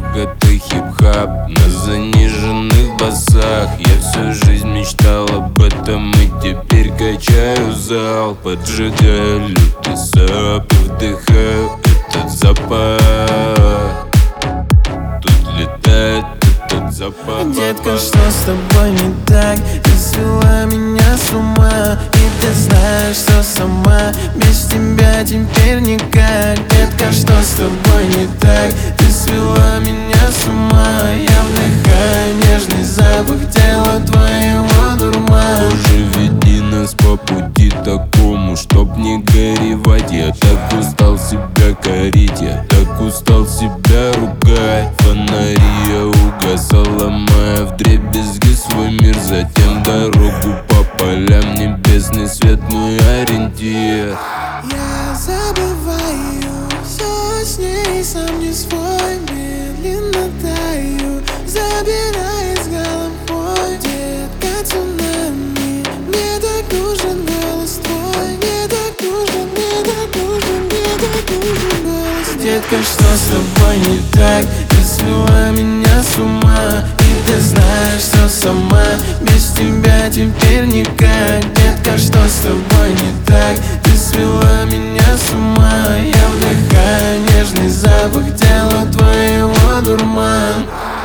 это хип-хап на заниженных басах. Я всю жизнь мечтал об этом и теперь качаю зал. Поджигаю лютый сап и вдыхаю этот запах. Тут летает этот запах. Детка, что с тобой не так? Ты свела меня с ума, и ты знаешь, что сама без тебя теперь никак. Детка, что с тобой не так? Ты свела меня с ума. Я вдыхаю нежный запах тела твоего дурмана. Боже, веди нас по пути такому, чтоб не горевать. Я так устал себя корить, я так устал себя ругать. Фонари я угасал, ломая вдребезги свой мир. Затем дорогу по полям, небесный свет мой ориентир. Я забываю все с ней, сам не свой, медленно таю, забираясь головой. Детка, цунами, мне так нужен голос твой. Мне так нужен, мне так нужен, мне так нужен голос. Детка, что с тобой не так? Ты свела меня с ума, и ты знаешь, что сама без тебя теперь никак. Детка, что с тобой не так? Ты свела меня с ума. Я вдыхаю нежный запах тела твоего дурмана.